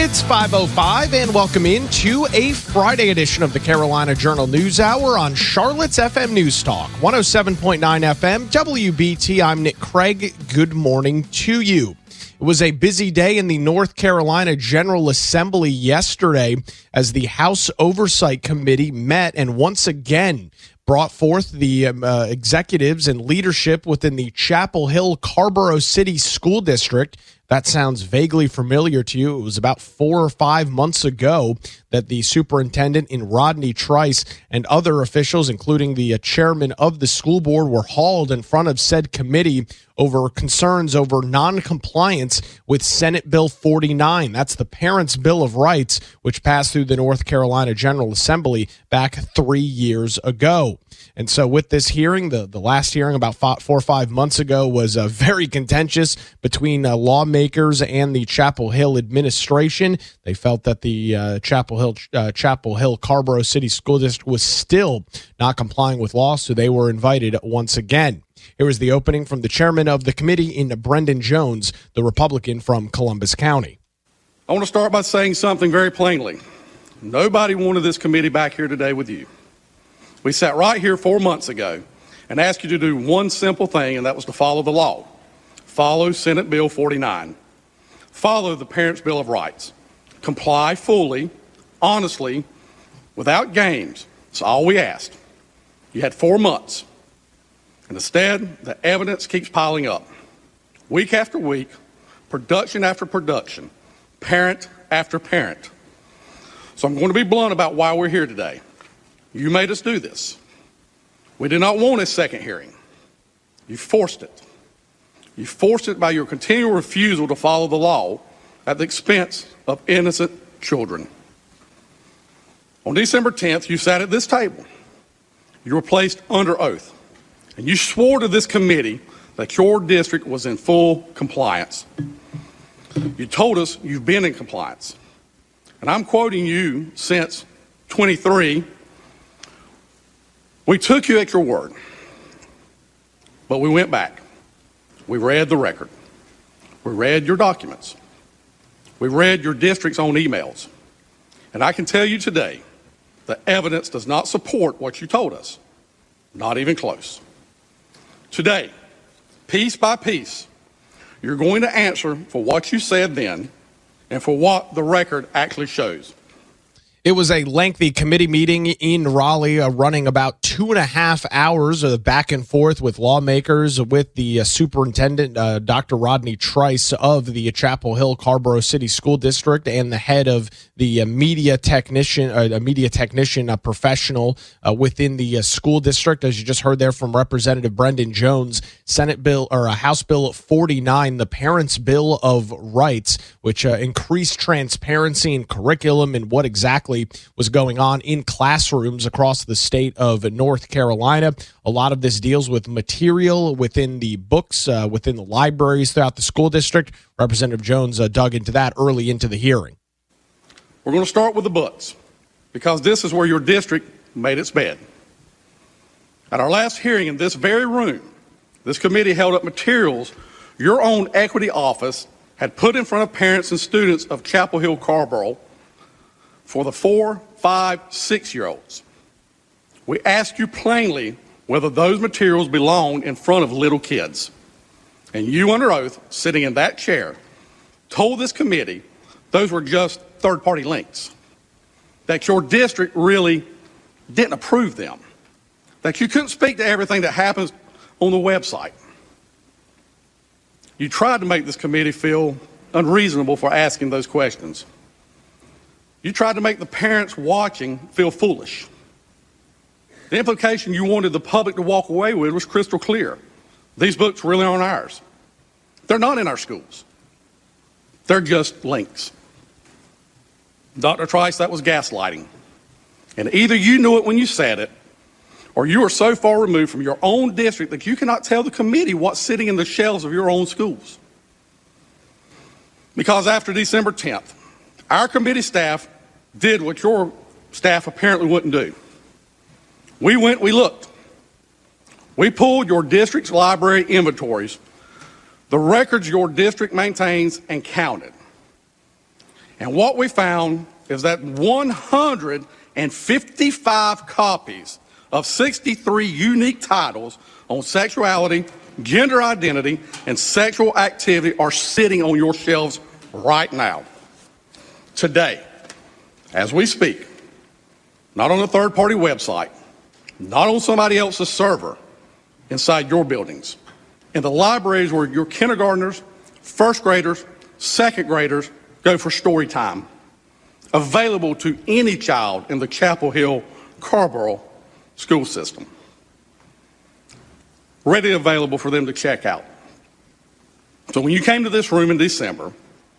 It's 5:05 and welcome into a Friday edition of the Carolina Journal News Hour on Charlotte's FM News Talk, 107.9 FM, WBT. I'm Nick Craig. Good morning to you. It was a busy day in the North Carolina General Assembly yesterday as the House Oversight Committee met and once again brought forth the executives and leadership within the Chapel Hill Carrboro City School District. That sounds vaguely familiar to you. It was about 4 or 5 months ago that the superintendent in Rodney Trice and other officials, including the chairman of the school board, were hauled in front of said committee over concerns over noncompliance with Senate Bill 49. That's the Parents' Bill of Rights, which passed through the North Carolina General Assembly back 3 years ago. And so with this hearing, the last hearing about 4 or 5 months ago was very contentious between lawmakers and the Chapel Hill administration. They felt that the Chapel Hill Carrboro City School District was still not complying with law, so they were invited once again. Here was the opening from the chairman of the committee, in Brendan Jones, the Republican from Columbus County. I want to start by saying something very plainly. Nobody wanted this committee back here today with you. We sat right here 4 months ago and asked you to do one simple thing, and that was to follow the law. Follow Senate Bill 49. Follow the Parents' Bill of Rights. Comply fully, honestly, without games. That's all we asked. You had 4 months. And instead, the evidence keeps piling up. Week after week, production after production, parent after parent. So I'm going to be blunt about why we're here today. You made us do this. We did not want a second hearing. You forced it. You forced it by your continual refusal to follow the law at the expense of innocent children. On December 10th, you sat at this table. You were placed under oath. And you swore to this committee that your district was in full compliance. You told us you've been in compliance. And I'm quoting you since 23. We took you at your word. But we went back. We read the record. We read your documents. We read your district's own emails. And I can tell you today, the evidence does not support what you told us. Not even close. Today, piece by piece, you're going to answer for what you said then and for what the record actually shows. It was a lengthy committee meeting in Raleigh, running about 2.5 hours of back and forth with lawmakers, with the superintendent, Dr. Rodney Trice of the Chapel Hill Carrboro City School District, and the head of the media technician professional within the school district. As you just heard there from Representative Brendan Jones, House Bill 49, the Parents' Bill of Rights, which increased transparency in curriculum and what exactly was going on in classrooms across the state of North Carolina. A lot of this deals with material within the books, within the libraries throughout the school district. Representative Jones dug into that early into the hearing. We're going to start with the books, because this is where your district made its bed. At our last hearing in this very room, this committee held up materials your own equity office had put in front of parents and students of Chapel Hill Carrboro for the 4, 5, 6-year-olds. We asked you plainly whether those materials belong in front of little kids. And you, under oath, sitting in that chair, told this committee those were just third-party links, that your district really didn't approve them, that you couldn't speak to everything that happens on the website. You tried to make this committee feel unreasonable for asking those questions. You tried to make the parents watching feel foolish. The implication you wanted the public to walk away with was crystal clear. These books really aren't ours. They're not in our schools. They're just links. Dr. Trice, that was gaslighting. And either you knew it when you said it, or you are so far removed from your own district that you cannot tell the committee what's sitting in the shelves of your own schools. Because after December 10th, our committee staff did what your staff apparently wouldn't do. We looked. We pulled your district's library inventories, the records your district maintains, and counted. And what we found is that 155 copies of 63 unique titles on sexuality, gender identity, and sexual activity are sitting on your shelves right now. Today, as we speak, not on a third-party website, not on somebody else's server, inside your buildings, in the libraries where your kindergartners, first graders, second graders go for story time, available to any child in the Chapel Hill Carrboro school system, ready available for them to check out. So when you came to this room in December,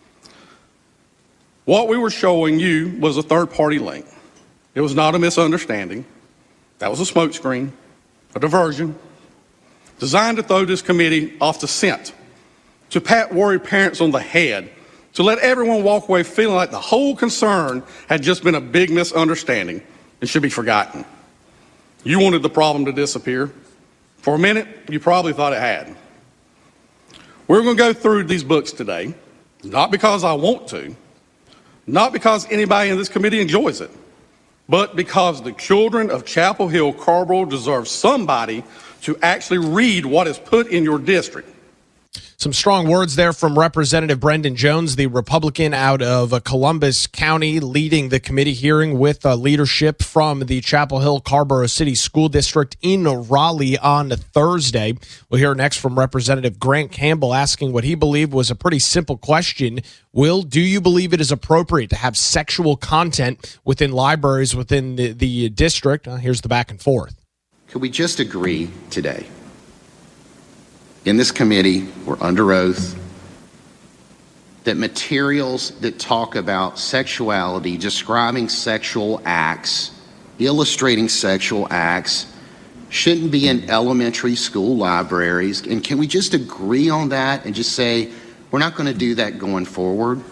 what we were showing you was a third-party link. It was not a misunderstanding. That was a smokescreen, a diversion, designed to throw this committee off the scent, to pat worried parents on the head, to let everyone walk away feeling like the whole concern had just been a big misunderstanding and should be forgotten. You wanted the problem to disappear. For a minute, you probably thought it had. We're going to go through these books today, not because I want to, not because anybody in this committee enjoys it, but because the children of Chapel Hill Carrboro deserve somebody to actually read what is put in your district. Some strong words there from Representative Brendan Jones, the Republican out of Columbus County, leading the committee hearing with leadership from the Chapel Hill Carrboro City School District in Raleigh on Thursday. We'll hear next from Representative Grant Campbell asking what he believed was a pretty simple question. Will, do you believe it is appropriate to have sexual content within libraries within the district? Here's the back and forth. Could we just agree today? In this committee, we're under oath, that materials that talk about sexuality, describing sexual acts, illustrating sexual acts, shouldn't be in elementary school libraries. And can we just agree on that and just say, we're not going to do that going forward?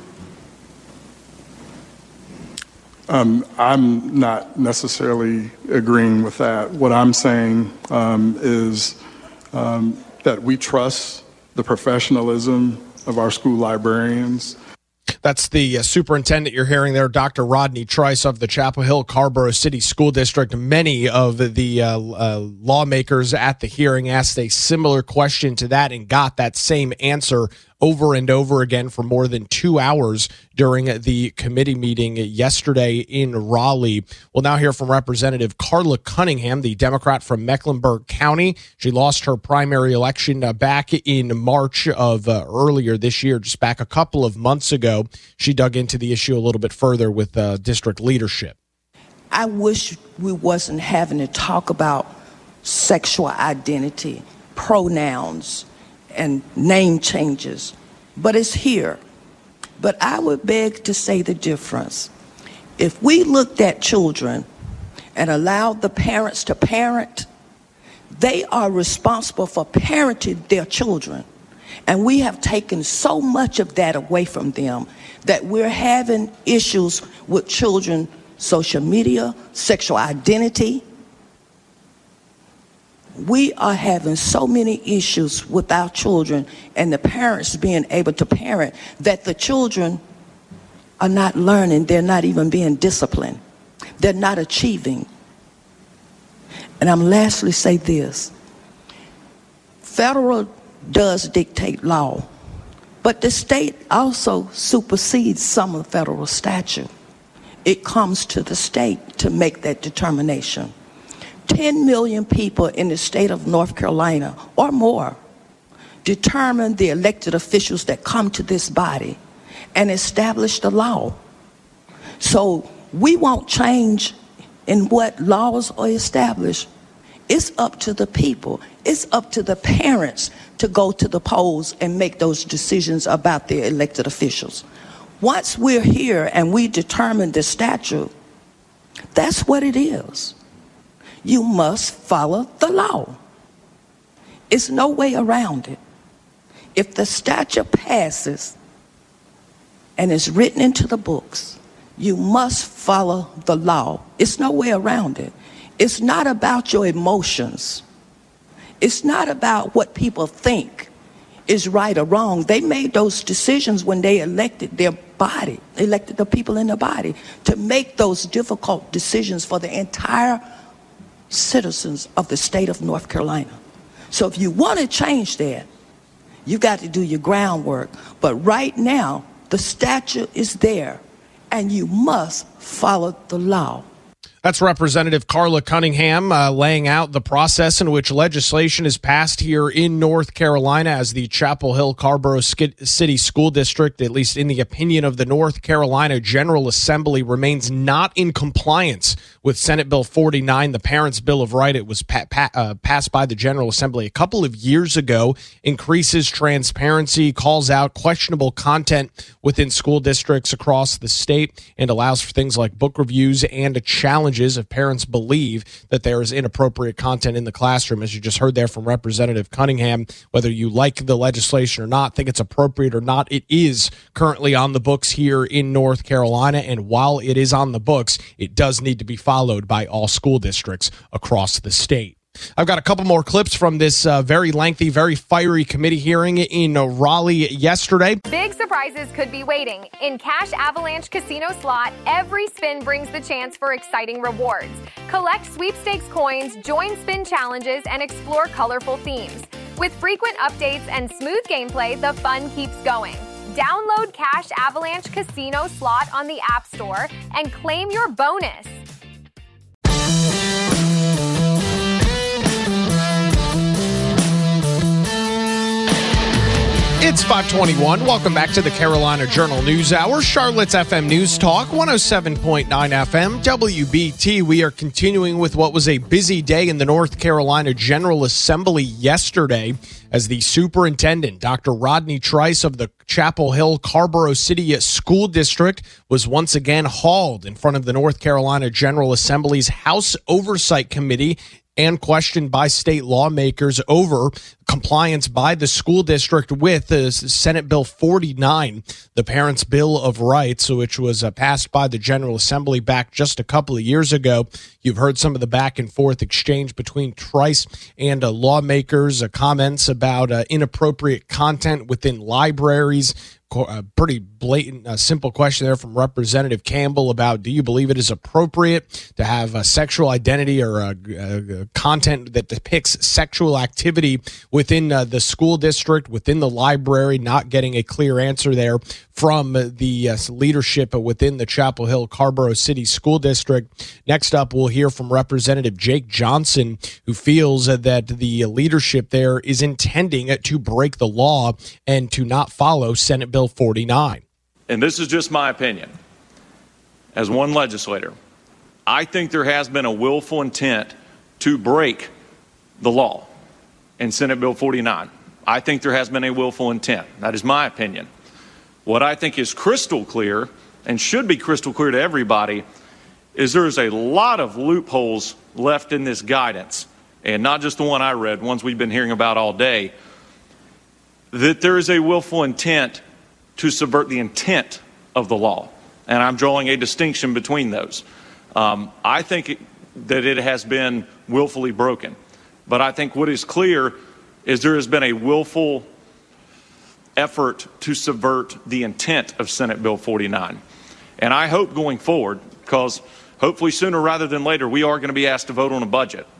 I'm not necessarily agreeing with that. What I'm saying is that we trust the professionalism of our school librarians. That's the superintendent you're hearing there, Dr. Rodney Trice of the Chapel Hill Carrboro City School District. Many of the lawmakers at the hearing asked a similar question to that and got that same answer over and over again for more than 2 hours during the committee meeting yesterday in Raleigh. We'll now hear from Representative Carla Cunningham, the Democrat from Mecklenburg County. She lost her primary election back in March of earlier this year, just back a couple of months ago. She dug into the issue a little bit further with district leadership. I wish we wasn't having to talk about sexual identity, pronouns, and name changes, but it's here. But I would beg to say the difference. If we looked at children and allowed the parents to parent, they are responsible for parenting their children. And we have taken so much of that away from them that we're having issues with children, social media, sexual identity. We are having so many issues with our children and the parents being able to parent that the children are not learning. They're not even being disciplined. They're not achieving. And I'm lastly say this. Federal does dictate law, but the state also supersedes some of the federal statute. It comes to the state to make that determination. 10 million people in the state of North Carolina or more determine the elected officials that come to this body and establish the law. So we won't change in what laws are established. It's up to the people. It's up to the parents to go to the polls and make those decisions about their elected officials. Once we're here and we determine the statute, that's what it is. You must follow the law. It's no way around it. If the statute passes and is written into the books, you must follow the law. It's no way around it. It's not about your emotions. It's not about what people think. is right or wrong. They made those decisions when they elected their body, elected the people in the body to make those difficult decisions for the entire citizens of the state of North Carolina. So if you want to change that, you got to do your groundwork. But right now, the statute is there, and you must follow the law. That's Representative Carla Cunningham laying out the process in which legislation is passed here in North Carolina as the Chapel Hill Carrboro City School District, at least in the opinion of the North Carolina General Assembly, remains not in compliance with Senate Bill 49, the Parents' Bill of Rights. It was passed by the General Assembly a couple of years ago, increases transparency, calls out questionable content within school districts across the state, and allows for things like book reviews and challenges if parents believe that there is inappropriate content in the classroom. As you just heard there from Representative Cunningham, whether you like the legislation or not, think it's appropriate or not, it is currently on the books here in North Carolina. And while it is on the books, it does need to be followed by all school districts across the state. I've got a couple more clips from this very lengthy, very fiery committee hearing in Raleigh yesterday. Big surprises could be waiting. In Cash Avalanche Casino Slot, every spin brings the chance for exciting rewards. Collect sweepstakes coins, join spin challenges, and explore colorful themes. With frequent updates and smooth gameplay, the fun keeps going. Download Cash Avalanche Casino Slot on the App Store and claim your bonus. It's 521. Welcome back to the Carolina Journal News Hour, Charlotte's FM News Talk, 107.9 FM, WBT. We are continuing with what was a busy day in the North Carolina General Assembly yesterday as the superintendent, Dr. Rodney Trice of the Chapel Hill Carrboro City School District, was once again hauled in front of the North Carolina General Assembly's House Oversight Committee and questioned by state lawmakers over compliance by the school district with the Senate Bill 49, the Parents' Bill of Rights, which was passed by the General Assembly back just a couple of years ago. You've heard some of the back and forth exchange between Trice and lawmakers, comments about inappropriate content within libraries. A pretty blatant, simple question there from Representative Campbell about, do you believe it is appropriate to have a sexual identity or content that depicts sexual activity within the school district, within the library? Not getting a clear answer there from the leadership within the Chapel Hill Carrboro City School District. Next up, we'll hear from Representative Jake Johnson, who feels that the leadership there is intending to break the law and to not follow Senate Bill 49. And this is just my opinion. As one legislator, I think there has been a willful intent to break the law in Senate Bill 49. I think there has been a willful intent. That is my opinion. What I think is crystal clear, and should be crystal clear to everybody, is there is a lot of loopholes left in this guidance, and not just the one I read, ones we've been hearing about all day, that there is a willful intent to subvert the intent of the law. And I'm drawing a distinction between those. I think that it has been willfully broken. But I think what is clear is there has been a willful effort to subvert the intent of Senate Bill 49. And I hope going forward, because hopefully sooner rather than later, we are going to be asked to vote on a budget.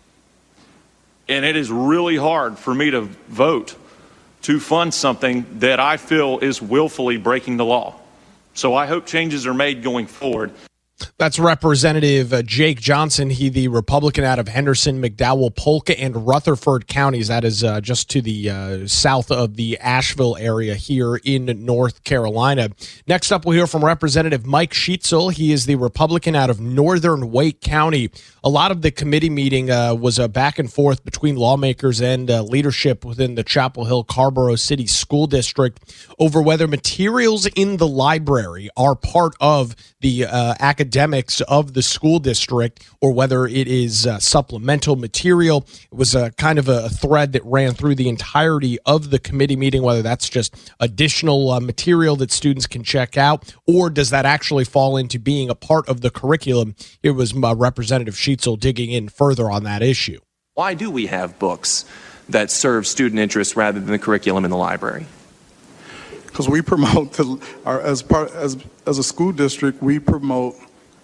And it is really hard for me to vote to fund something that I feel is willfully breaking the law. So I hope changes are made going forward. That's Representative Jake Johnson. He, the Republican out of Henderson, McDowell, Polk, and Rutherford counties. That is just to the south of the Asheville area here in North Carolina. Next up, we'll hear from Representative Mike Sheetzel. He is the Republican out of Northern Wake County. A lot of the committee meeting was a back and forth between lawmakers and leadership within the Chapel Hill Carrboro City School District over whether materials in the library are part of the academics of the school district or whether it is supplemental material. It was a kind of a thread that ran through the entirety of the committee meeting, whether that's just additional material that students can check out, or does that actually fall into being a part of the curriculum? Here was Representative Sheetzel digging in further on that issue. Why do we have books that serve student interests rather than the curriculum in the library? Because we promote, as a school district, we promote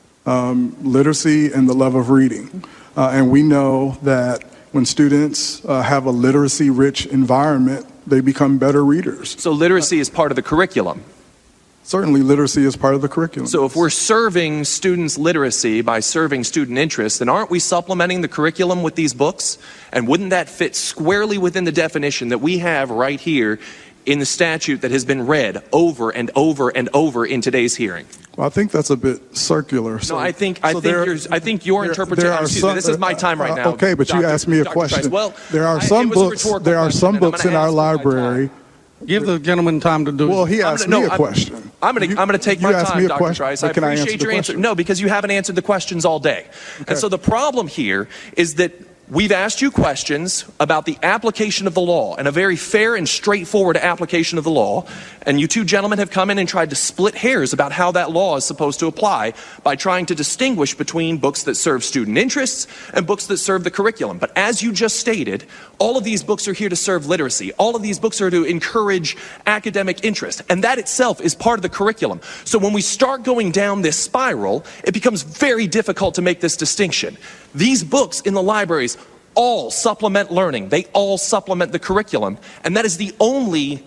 literacy and the love of reading. And we know that when students have a literacy-rich environment, they become better readers. So literacy is part of the curriculum? Certainly, literacy is part of the curriculum. So if we're serving students literacy by serving student interest, then aren't we supplementing the curriculum with these books? And wouldn't that fit squarely within the definition that we have right here in the statute that has been read over and over and over in today's hearing? Well, I think that's a bit circular. No, I think your interpretation. This is my time right now. Okay, but you asked me a question. Price. Well, there are some books in our library. Give the gentleman time to do it. Well, he asked me a question. I'm going to take my time, Dr. Price. I appreciate your answer. No, because you haven't answered the questions all day. Okay. And so the problem here is that we've asked you questions about the application of the law, and a very fair and straightforward application of the law, and you two gentlemen have come in and tried to split hairs about how that law is supposed to apply by trying to distinguish between books that serve student interests and books that serve the curriculum. But as you just stated, all of these books are here to serve literacy. All of these books are to encourage academic interest, and that itself is part of the curriculum. So when we start going down this spiral, it becomes very difficult to make this distinction. These books in the libraries all supplement learning. They all supplement the curriculum, and that is the only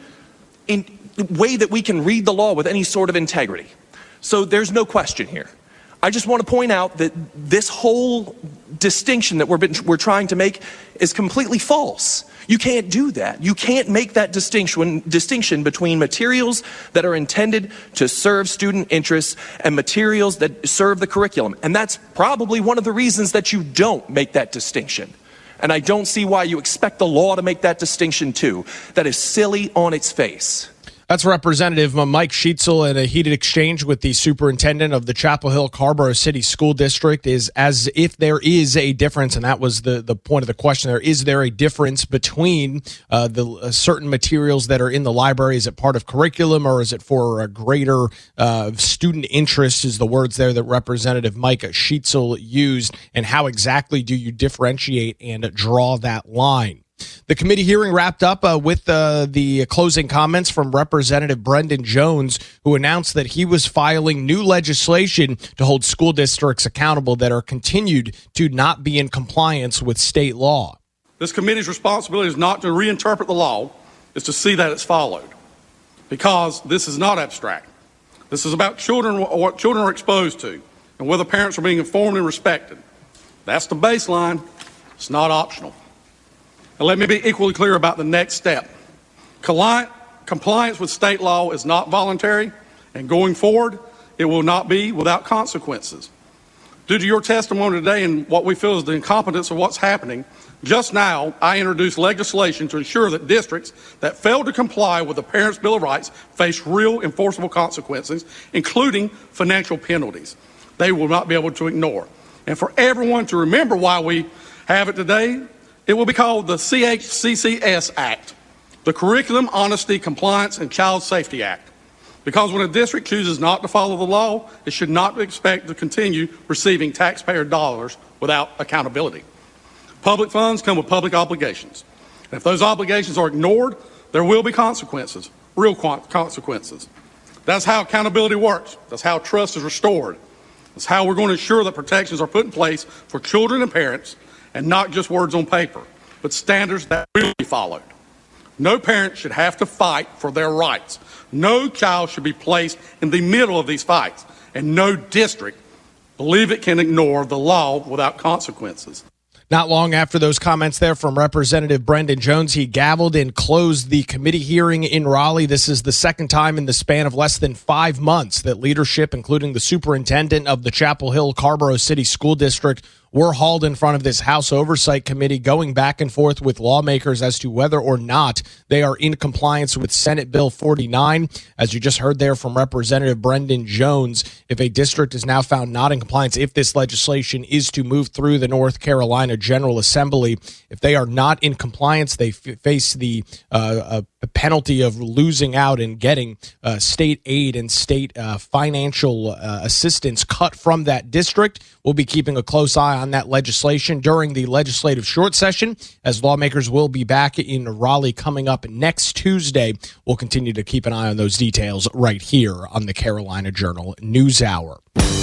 way that we can read the law with any sort of integrity. So there's no question here. I just want to point out that this whole distinction that we're trying to make is completely false. You can't do that. You can't make that distinction between materials that are intended to serve student interests and materials that serve the curriculum. And that's probably one of the reasons that you don't make that distinction. And I don't see why you expect the law to make that distinction too. That is silly on its face. That's Representative Mike Sheetzel in a heated exchange with the superintendent of the Chapel Hill Carrboro City School District. Is as if there is a difference, and that was the point of the question there. Is there a difference between the certain materials that are in the library? Is it part of curriculum, or is it for a greater student interest, is the words there that Representative Mike Sheetzel used, and how exactly do you differentiate and draw that line? The committee hearing wrapped up with the closing comments from Representative Brendan Jones, who announced that he was filing new legislation to hold school districts accountable that are continued to not be in compliance with state law. This committee's responsibility is not to reinterpret the law, it's to see that it's followed. Because this is not abstract. This is about children, or what children are exposed to, and whether parents are being informed and respected. That's the baseline. It's not optional. And let me be equally clear about the next step. Compliance with state law is not voluntary, and going forward, it will not be without consequences. Due to your testimony today and what we feel is the incompetence of what's happening, just now I introduced legislation to ensure that districts that fail to comply with the Parents' Bill of Rights face real enforceable consequences, including financial penalties they will not be able to ignore. And for everyone to remember why we have it today, it will be called the CHCCS Act, the Curriculum, Honesty, Compliance, and Child Safety Act. Because when a district chooses not to follow the law, it should not expect to continue receiving taxpayer dollars without accountability. Public funds come with public obligations. And if those obligations are ignored, there will be consequences, real consequences. That's how accountability works. That's how trust is restored. That's how we're going to ensure that protections are put in place for children and parents, and not just words on paper, but standards that will be followed. No parent should have to fight for their rights. No child should be placed in the middle of these fights, and no district believe it can ignore the law without consequences. Not long after those comments there from Representative Brendan Jones, he gavelled and closed the committee hearing in Raleigh. This is the second time in the span of less than 5 months that leadership, including the superintendent of the Chapel Hill Carrboro City School District, were hauled in front of this House Oversight Committee, going back and forth with lawmakers as to whether or not they are in compliance with Senate Bill 49. As you just heard there from Representative Brendan Jones, if a district is now found not in compliance, if this legislation is to move through the North Carolina General Assembly, if they are not in compliance, they face the penalty of losing out and getting state aid and state financial assistance cut from that district. We'll be keeping a close eye on that legislation during the legislative short session, as lawmakers will be back in Raleigh coming up next Tuesday. We'll continue to keep an eye on those details right here on the Carolina Journal News Hour.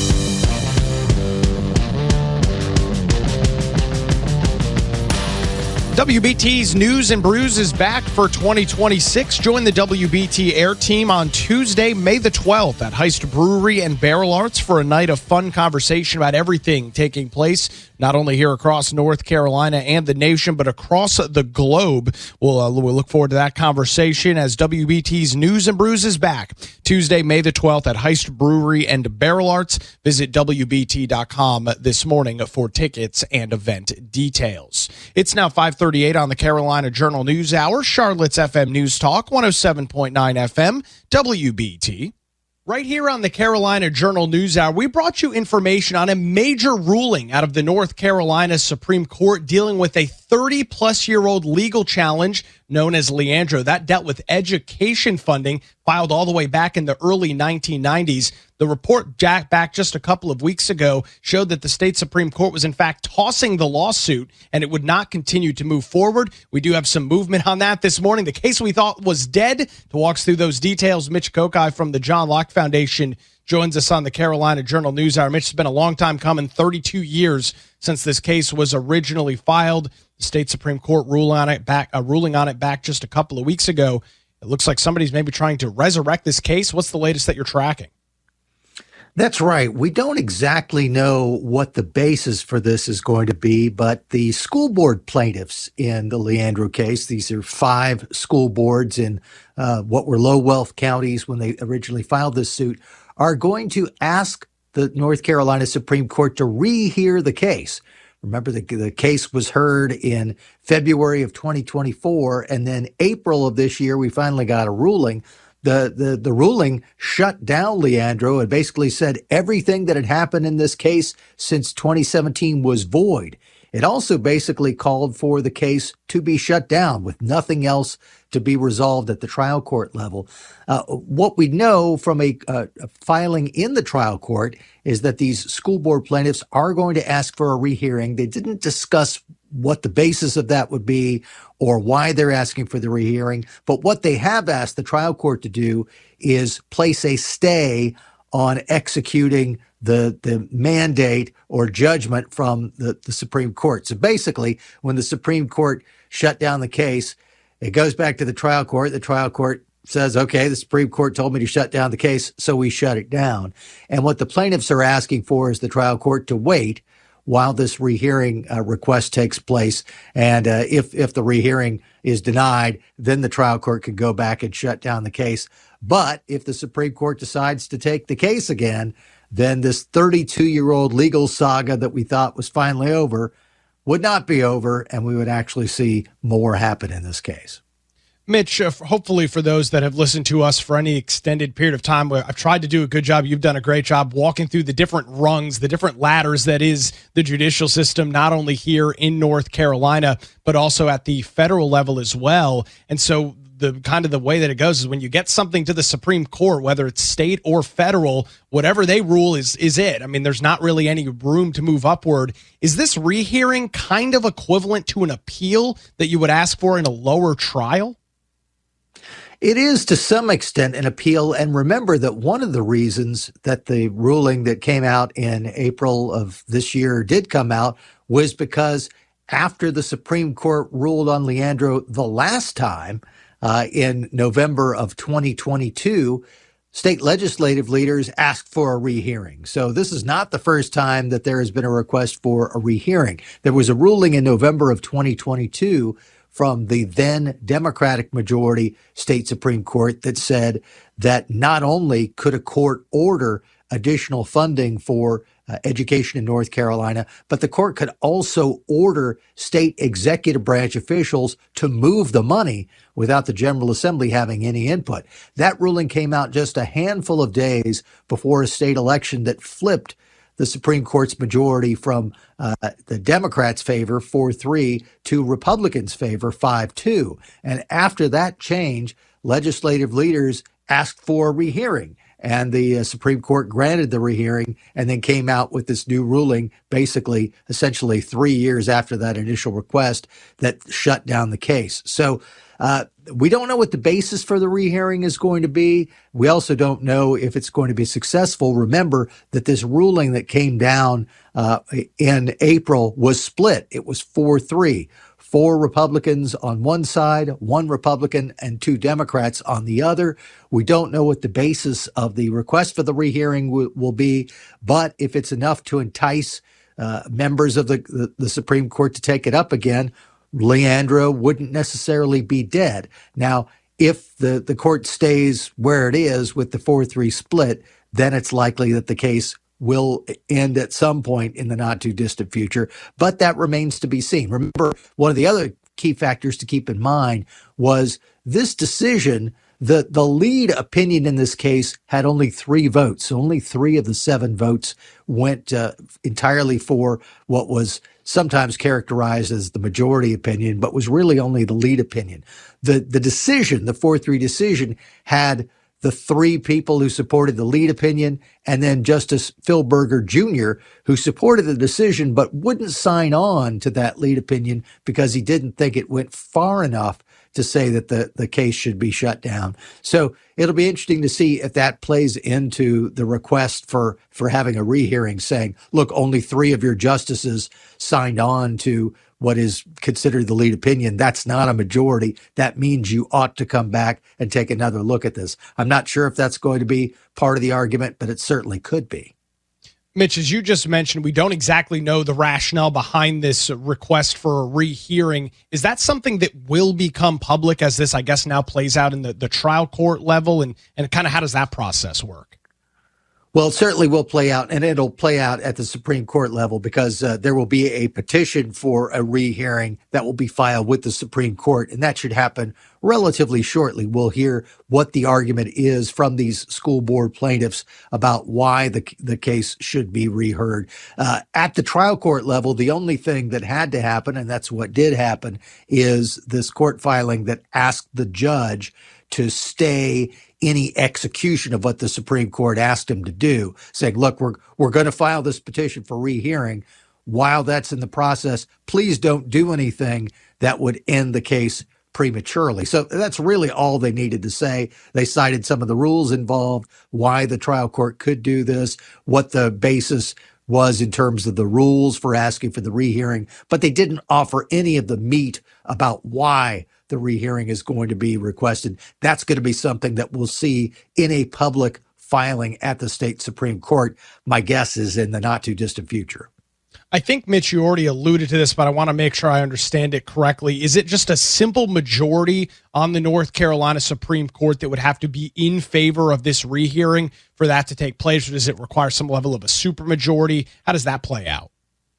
WBT's News and Brews is back for 2026. Join the WBT Air Team on Tuesday, May the 12th at Heist Brewery and Barrel Arts for a night of fun conversation about everything taking place, not only here across North Carolina and the nation, but across the globe. We'll look forward to that conversation as WBT's News and Brews is back Tuesday, May the 12th at Heist Brewery and Barrel Arts. Visit WBT.com this morning for tickets and event details. It's now 5:38 on the Carolina Journal News Hour, Charlotte's FM News Talk, 107.9 FM, WBT. Right here on the Carolina Journal News Hour, we brought you information on a major ruling out of the North Carolina Supreme Court dealing with a 30-plus-year-old legal challenge known as Leandro. That dealt with education funding filed all the way back in the early 1990s. The report back just a couple of weeks ago showed that the state Supreme Court was in fact tossing the lawsuit and it would not continue to move forward. We do have some movement on that this morning. The case we thought was dead. To walk us through those details, Mitch Kokai from the John Locke Foundation joins us on the Carolina Journal News Hour. Mitch, it's been a long time coming, 32 years since this case was originally filed. The state Supreme Court ruling on it back just a couple of weeks ago. It looks like somebody's maybe trying to resurrect this case. What's the latest that you're tracking? That's right. We don't exactly know what the basis for this is going to be, but the school board plaintiffs in the Leandro case, these are 5 school boards in what were low wealth counties when they originally filed this suit, are going to ask the North Carolina Supreme Court to rehear the case. Remember, the case was heard in February of 2024, and then April of this year, we finally got a ruling. The ruling shut down Leandro and basically said everything that had happened in this case since 2017 was void. It also basically called for the case to be shut down with nothing else to be resolved at the trial court level. What we know from a filing in the trial court is that these school board plaintiffs are going to ask for a rehearing. They didn't discuss what the basis of that would be or why they're asking for the rehearing. But what they have asked the trial court to do is place a stay on executing the mandate or judgment from the Supreme Court. So basically, when the Supreme Court shut down the case, it goes back to the trial court. The trial court says, okay, the Supreme Court told me to shut down the case, so we shut it down. And what the plaintiffs are asking for is the trial court to wait while this rehearing request takes place. And if the rehearing is denied, then the trial court could go back and shut down the case. But if the Supreme Court decides to take the case again, then this 32-year-old legal saga that we thought was finally over would not be over, and we would actually see more happen in this case. Mitch, hopefully for those that have listened to us for any extended period of time, I've tried to do a good job. You've done a great job walking through the different rungs, the different ladders that is the judicial system, not only here in North Carolina, but also at the federal level as well. And so the way that it goes is when you get something to the Supreme Court, whether it's state or federal, whatever they rule is it. I mean, there's not really any room to move upward. Is this rehearing kind of equivalent to an appeal that you would ask for in a lower trial? It is to some extent an appeal. And remember that one of the reasons that the ruling that came out in April of this year did come out was because after the Supreme Court ruled on Leandro the last time, in November of 2022, state legislative leaders asked for a rehearing. So this is not the first time that there has been a request for a rehearing. There was a ruling in November of 2022 from the then Democratic majority state Supreme Court that said that not only could a court order additional funding for education in North Carolina, but the court could also order state executive branch officials to move the money without the General Assembly having any input. That ruling came out just a handful of days before a state election that flipped the Supreme Court's majority from the Democrats' favor, 4-3, to Republicans' favor, 5-2. And after that change, legislative leaders asked for a rehearing. And the Supreme Court granted the rehearing and then came out with this new ruling, basically, essentially 3 years after that initial request, that shut down the case. So we don't know what the basis for the rehearing is going to be. We also don't know if it's going to be successful. Remember that this ruling that came down in April was split. It was 4-3. 4 Republicans on one side, 1 Republican and 2 Democrats on the other. We don't know what the basis of the request for the rehearing will be, but if it's enough to entice members of the Supreme Court to take it up again, Leandro wouldn't necessarily be dead. Now, if the court stays where it is with the 4-3 split, then it's likely that the case will end at some point in the not too distant future, but that remains to be seen. Remember, one of the other key factors to keep in mind was this decision. The lead opinion in this case had only 3 votes. So only 3 of the 7 votes went entirely for what was sometimes characterized as the majority opinion, but was really only the lead opinion. The decision, the 4-3 decision, had the 3 people who supported the lead opinion, and then Justice Phil Berger Jr., who supported the decision but wouldn't sign on to that lead opinion because he didn't think it went far enough to say that the case should be shut down. So it'll be interesting to see if that plays into the request for having a rehearing, saying, look, only 3 of your justices signed on to what is considered the lead opinion. That's not a majority. That means you ought to come back and take another look at this. I'm not sure if that's going to be part of the argument, but it certainly could be. Mitch, as you just mentioned, we don't exactly know the rationale behind this request for a rehearing. Is that something that will become public as this, I guess, now plays out in the trial court level? And kind of how does that process work? Well, it certainly will play out, and it'll play out at the Supreme Court level because there will be a petition for a rehearing that will be filed with the Supreme Court, and that should happen relatively shortly. We'll hear what the argument is from these school board plaintiffs about why the case should be reheard. At the trial court level, the only thing that had to happen, and that's what did happen, is this court filing that asked the judge to stay any execution of what the Supreme Court asked him to do, saying, look, we're going to file this petition for rehearing. While that's in the process, please don't do anything that would end the case prematurely. So that's really all they needed to say. They cited some of the rules involved, why the trial court could do this, what the basis was in terms of the rules for asking for the rehearing, but they didn't offer any of the meat about why the rehearing is going to be requested. That's going to be something that we'll see in a public filing at the state Supreme Court. My guess is in the not too distant future. I think, Mitch, you already alluded to this, but I want to make sure I understand it correctly. Is it just a simple majority on the North Carolina Supreme Court that would have to be in favor of this rehearing for that to take place, or does it require some level of a supermajority? How does that play out?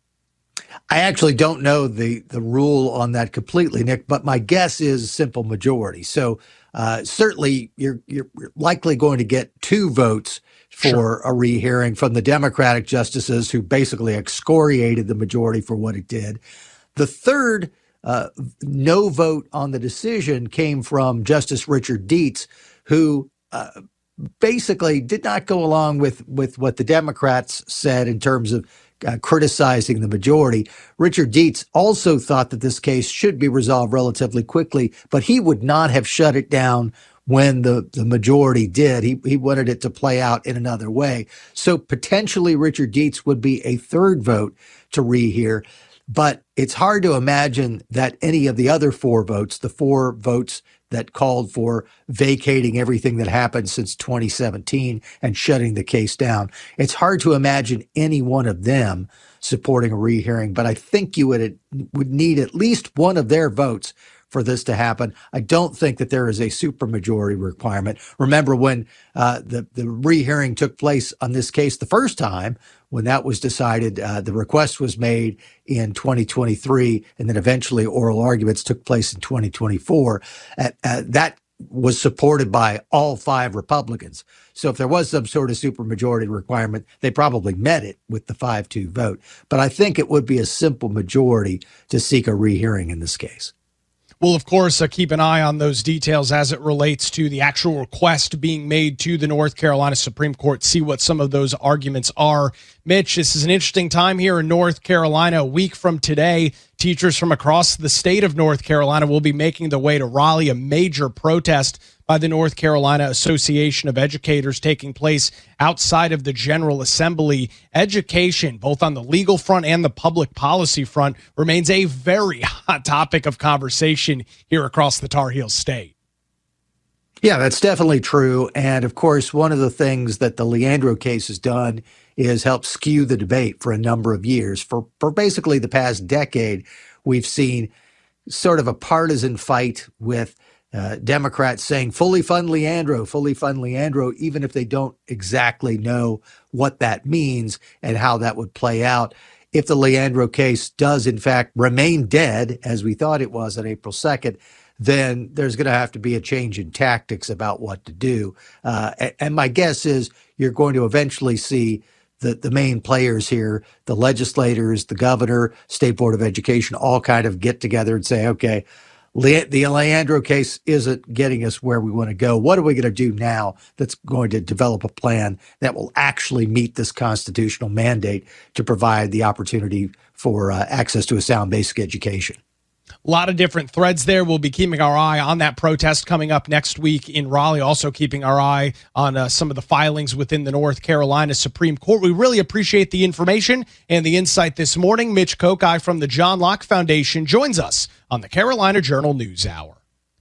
I actually don't know the rule on that completely, Nick, but my guess is simple majority. So certainly you're likely going to get 2 votes for a rehearing from the Democratic justices who basically excoriated the majority for what it did. The third no vote on the decision came from Justice Richard Dietz, who basically did not go along with what the Democrats said in terms of criticizing the majority. Richard Dietz also thought that this case should be resolved relatively quickly, but he would not have shut it down when the majority did. He wanted it to play out in another way. So potentially Richard Dietz would be a third vote to rehear, but it's hard to imagine that any of the other 4 votes, the 4 votes that called for vacating everything that happened since 2017 and shutting the case down, it's hard to imagine any one of them supporting a rehearing, but I think you would need at least one of their votes for this to happen. I don't think that there is a supermajority requirement. Remember when the rehearing took place on this case the first time, when that was decided, the request was made in 2023, and then eventually oral arguments took place in 2024. That was supported by all 5 Republicans. So if there was some sort of supermajority requirement, they probably met it with the 5-2 vote. But I think it would be a simple majority to seek a rehearing in this case. We'll, of course, keep an eye on those details as it relates to the actual request being made to the North Carolina Supreme Court, see what some of those arguments are. Mitch, this is an interesting time here in North Carolina. A week from today, teachers from across the state of North Carolina will be making their way to Raleigh, a major protest by the North Carolina Association of Educators taking place outside of the General Assembly. Education, both on the legal front and the public policy front, remains a very hot topic of conversation here across the Tar Heel state. Yeah, that's definitely true. And of course, one of the things that the Leandro case has done is help skew the debate for a number of years. For basically the past decade, we've seen sort of a partisan fight with Democrats saying fully fund Leandro, even if they don't exactly know what that means and how that would play out. If the Leandro case does, in fact, remain dead, as we thought it was on April 2nd, then there's going to have to be a change in tactics about what to do. And my guess is you're going to eventually see the main players here, the legislators, the governor, State Board of Education, all kind of get together and say, okay, the Leandro case isn't getting us where we want to go. What are we going to do now that's going to develop a plan that will actually meet this constitutional mandate to provide the opportunity for access to a sound basic education? A lot of different threads there. We'll be keeping our eye on that protest coming up next week in Raleigh. Also keeping our eye on some of the filings within the North Carolina Supreme Court. We really appreciate the information and the insight this morning. Mitch Kokai from the John Locke Foundation joins us on the Carolina Journal News Hour.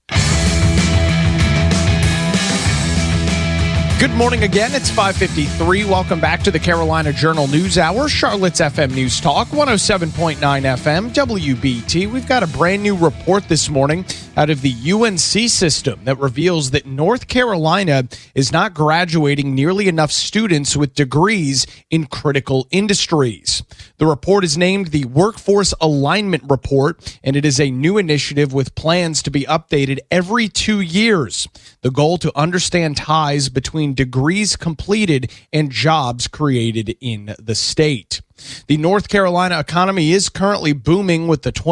Good morning again. It's 5:53. Welcome back to the Carolina Journal News Hour, Charlotte's FM News Talk, 107.9 FM, WBT. We've got a brand new report this morning out of the UNC system that reveals that North Carolina is not graduating nearly enough students with degrees in critical industries. The report is named the Workforce Alignment Report, and it is a new initiative with plans to be updated every 2 years. The goal to understand ties between degrees completed and jobs created in the state. The North Carolina economy is currently booming with the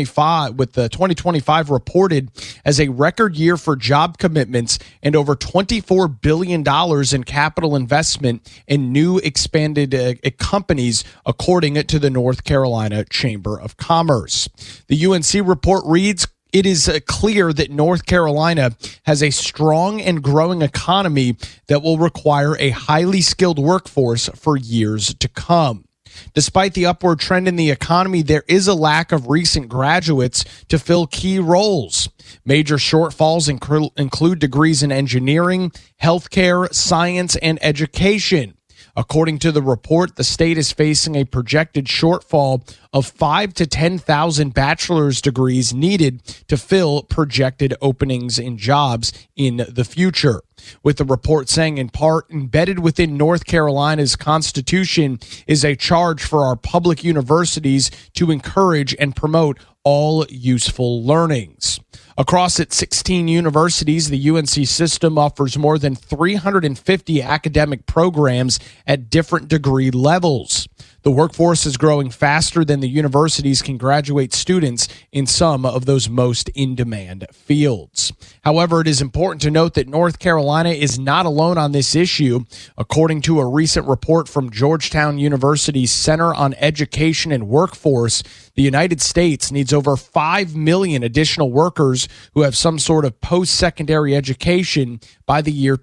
2025 reported as a record year for job commitments and over $24 billion in capital investment in new expanded companies, according to the North Carolina Chamber of Commerce. The UNC report reads, it is clear that North Carolina has a strong and growing economy that will require a highly skilled workforce for years to come. Despite the upward trend in the economy, there is a lack of recent graduates to fill key roles. Major shortfalls include degrees in engineering, healthcare, science, and education. According to the report, the state is facing a projected shortfall of 5,000 to 10,000 bachelor's degrees needed to fill projected openings in jobs in the future. With the report saying, in part, embedded within North Carolina's Constitution is a charge for our public universities to encourage and promote all useful learnings. Across its 16 universities, the UNC system offers more than 350 academic programs at different degree levels. The workforce is growing faster than the universities can graduate students in some of those most in-demand fields. However, it is important to note that North Carolina is not alone on this issue. According to a recent report from Georgetown University's Center on Education and Workforce, the United States needs over 5 million additional workers who have some sort of post-secondary education by the year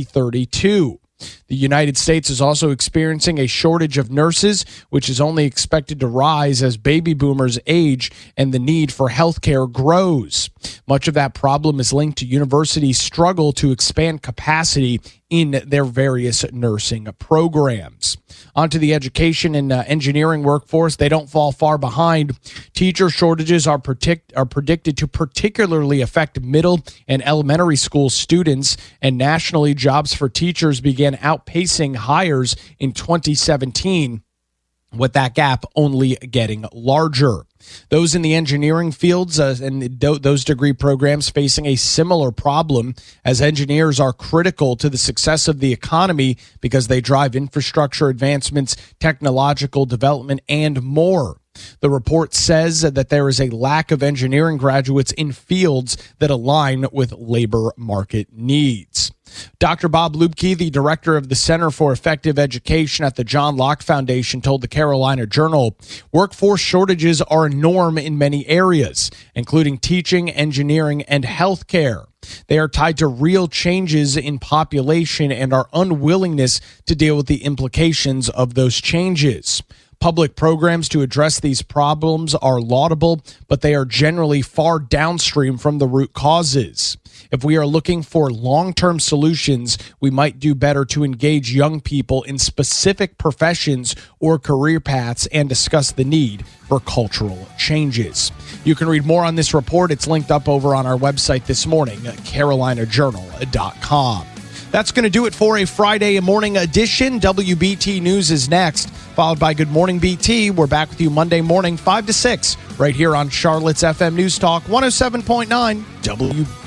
2032. The United States is also experiencing a shortage of nurses, which is only expected to rise as baby boomers age and the need for healthcare grows. Much of that problem is linked to universities' struggle to expand capacity in their various nursing programs. Onto the education and engineering workforce, they don't fall far behind. Teacher shortages are predicted to particularly affect middle and elementary school students, and nationally, jobs for teachers began outpacing hires in 2017. with that gap only getting larger. Those in the engineering fields and those degree programs facing a similar problem, as engineers are critical to the success of the economy because they drive infrastructure advancements, technological development, and more. The report says that there is a lack of engineering graduates in fields that align with labor market needs. Dr. Bob Lubke, the director of the Center for Effective Education at the John Locke Foundation, told the Carolina Journal, workforce shortages are a norm in many areas, including teaching, engineering, and healthcare. They are tied to real changes in population and our unwillingness to deal with the implications of those changes. Public programs to address these problems are laudable, but they are generally far downstream from the root causes. If we are looking for long-term solutions, we might do better to engage young people in specific professions or career paths and discuss the need for cultural changes. You can read more on this report. It's linked up over on our website this morning at carolinajournal.com. That's going to do it for a Friday morning edition. WBT News is next, followed by Good Morning BT. We're back with you Monday morning, 5 to 6, right here on Charlotte's FM News Talk 107.9 WBT.